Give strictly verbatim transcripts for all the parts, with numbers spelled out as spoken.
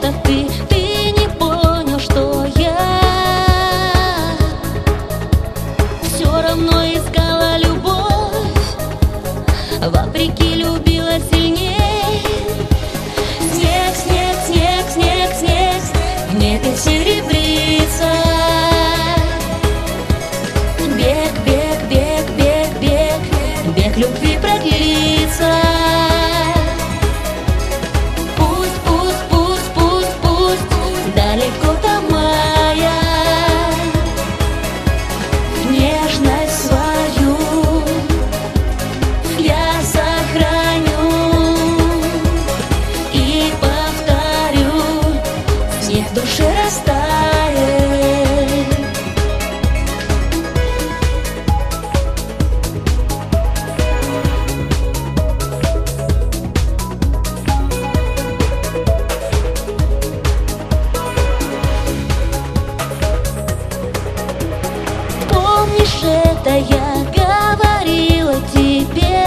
это ты, ты не понял, что я все равно искала любовь, вопреки любила сильней. Снег, снег, снег, снег, снег, в небе серебрится. Бег, бег, бег, бег, бег, бег любви продлится. Пусть, пусть, пусть, пусть, пусть далеко там моя нежность свою я сохраню и повторю, снег в душе растает. Помнишь, это я говорила тебе,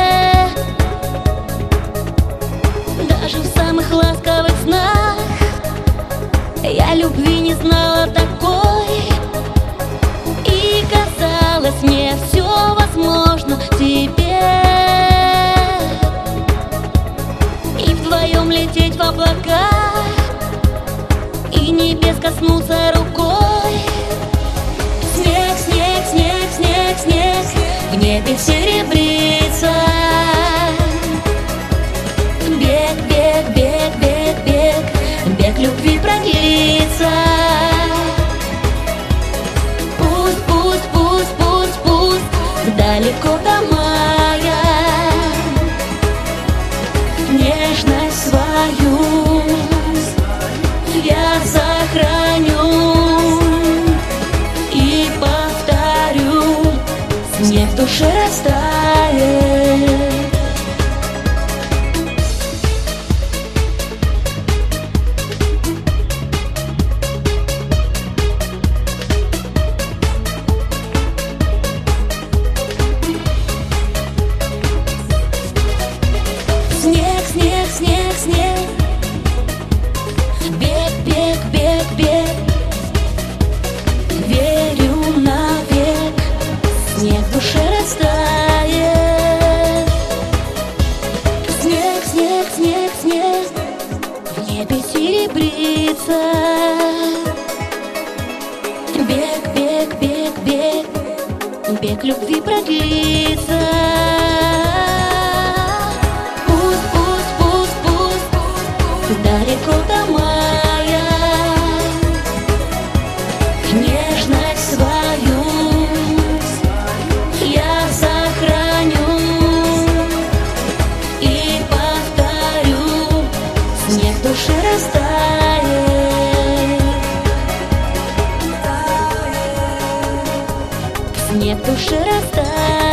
даже в самых ласковых снах. Я любви не знала такой, и казалось мне все возможно тебе. И вдвоем лететь в облака, и небес коснуться рукой. Снег, снег, снег, снег, снег, в небе серебрится. Бег, бег, бег, бег, бег, бег любви продлится. Пусть, пусть, пусть, пусть, пусть далеко там моя нежность свою я сохраню и повторю, снег в душе растает. Снег, снег, снег, снег, бег, бег, бег, бег, верю навек, снег в душе растает. Снег, снег, снег, снег, в небе серебрится. Бег, бег, бег, бег, бег любви продлится. Пусть, пусть, пусть, пусть далеко там моя нежность свою я сохраню и повторю, снег в душе растает. Снег в душе растает.